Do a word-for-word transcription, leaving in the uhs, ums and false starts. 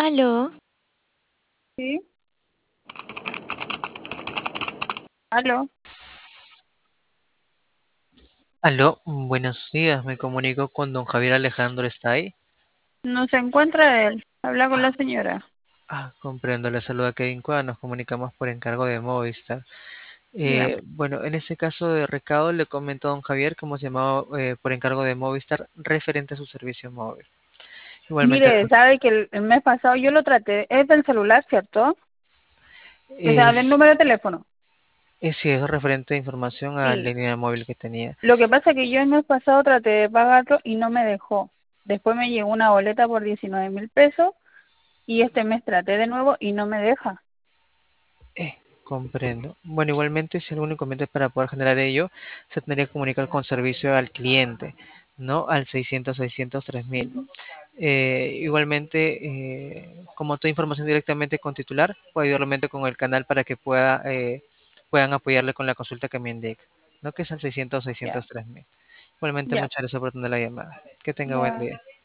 Aló, Sí, aló. Aló, buenos días, me comunico con don Javier Alejandro, ¿está ahí? No se encuentra él. Habla con la Ah, señora. ah, comprendo, le saluda Kevin Cuadra, nos comunicamos por encargo de Movistar. Dígame. Eh, bueno, en este caso de recado le comento a don Javier cómo se llamaba eh, por encargo de Movistar referente a su servicio móvil. Igualmente, Mire, sabe que el, el mes pasado yo lo traté. Es del celular, ¿cierto? O sea, del es, número de teléfono. es si es referente a información a la Sí. línea móvil que tenía. Lo que pasa es que yo el mes pasado traté de pagarlo y no me dejó. Después me llegó una boleta por diecinueve mil pesos y este mes traté de nuevo y no me deja. Eh, comprendo. Bueno, igualmente, si algún inconveniente para poder generar ello, se tendría que comunicar con servicio al cliente, ¿no? Al seiscientos seiscientos tres mil. Eh, igualmente, eh, como toda información directamente con titular, puede igualmente con el canal para que pueda, eh, puedan apoyarle con la consulta que me indica, ¿no? Que es al seiscientos Ya, seiscientos tres mil. Igualmente, ya, muchas gracias por tener la llamada. Que tenga buen ya. día.